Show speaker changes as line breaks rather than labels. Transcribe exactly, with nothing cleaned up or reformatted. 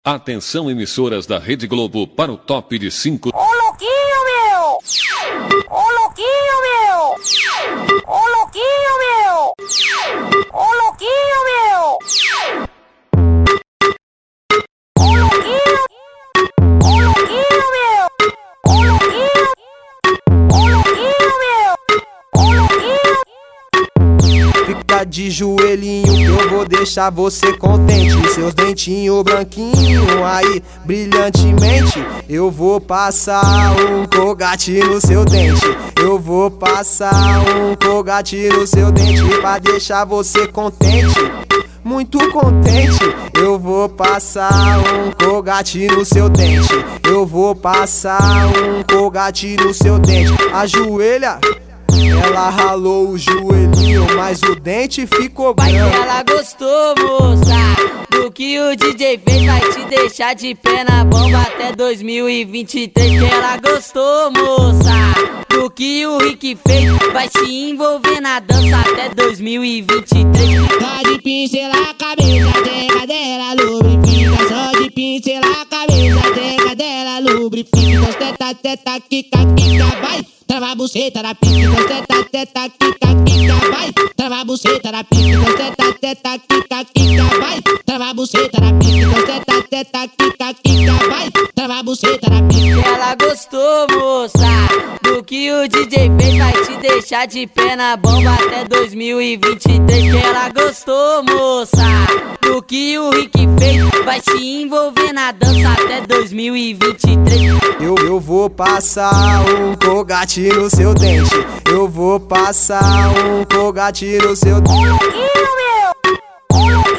Atenção, emissoras da Rede Globo, para o top de cinco.
Ô louquinho, meu! Ô louquinho, meu! Ô louquinho, meu! Ô louquinho, meu! Ô louquinho! Ô louquinho, meu! Ô louquinho! Ô louquinho, meu! Ô louquinho!
Fica de joelhinho que eu vou deixar você contente. Seus dentinhos branquinhos aí, brilhantemente. Eu vou passar um colgate no seu dente. Eu vou passar um colgate no seu dente pra deixar você contente, muito contente. Eu vou passar um colgate no seu dente. Eu vou passar um colgate no seu dente. Ajoelha. Ela ralou o joelhinho, mas o dente ficou branco.
Vai que ela gostou, moça, do que o D J fez. Vai te deixar de pé na bomba até dois mil e vinte e três. Que ela gostou, moça, do que o Rick fez. Vai se envolver na dança até dois mil e vinte e três.
Só de pincelar a cabeça, tega dela lubrifica. Só de pincelar a cabeça, tega dela lubrifica. Então teta, teta, quica, quica, vai trava a buceta na pica. Então teta, teta, quica, quica, vai trava a buceta na pica. Então teta, teta, quica, quica, vai trava a buceta na pica. Então teta, teta, quica, quica, vai trava a buceta na pica.
Que ela gostou, moça, do que o D J fez. Vai te deixar de pé na bomba até dois mil e vinte e três. Que ela gostou, moça, do que o Rick fez. Vai se envolver na dança até dois mil e vinte e três.
Eu, eu vou passar um colgate no seu dente. Eu vou passar um colgate no seu dente.
Ô louquinho, meu! Ô louquinho!